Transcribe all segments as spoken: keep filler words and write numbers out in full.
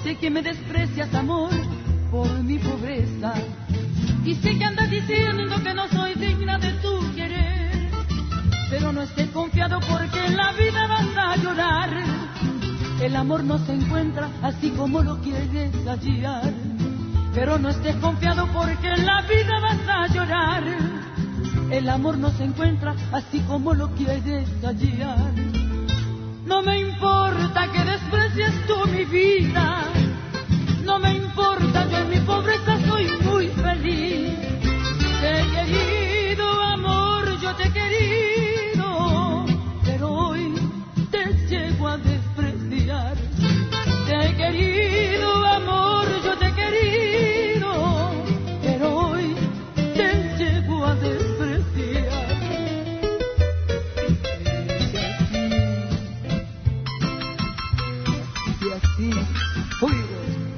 sé que me desprecias, amor, por mi pobreza. Y sé que andas diciendo que no soy digna de tu querer. Pero no estés confiado porque en la vida vas a llorar. El amor no se encuentra así como lo quieres hallar. Pero no estés confiado porque en la vida vas a llorar. El amor no se encuentra así como lo quieres hallar. No me importa que desprecies tú mi vida. No me importa, yo en mi pobreza soy muy feliz. Te he querido, amor, yo te he querido, pero hoy te llego a despreciar. Te he querido, amor, yo te he querido, pero hoy te llego a despreciar. Y así, oigo.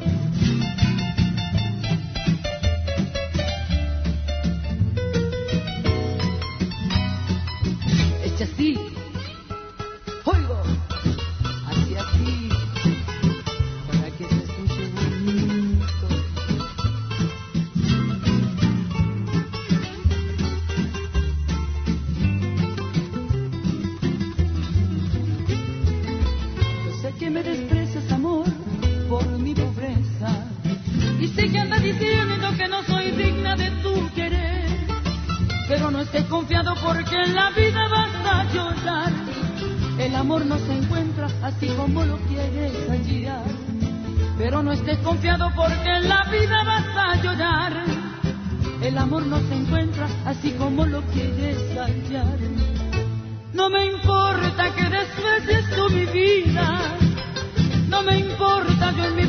Así, oigo, así, así, para que se escuche bonito. Yo sé que me desprecias, amor, por mi pobreza. Y sé que andas diciendo que no soy digna de tu querer. Pero no estés confiado porque en la vida vas a llorar. El amor no se encuentra así como lo quieres hallar. Pero no estés confiado porque en la vida vas a llorar. El amor no se encuentra así como lo quieres hallar. No me importa que desprecies tú mi vida. No me importa, yo en mi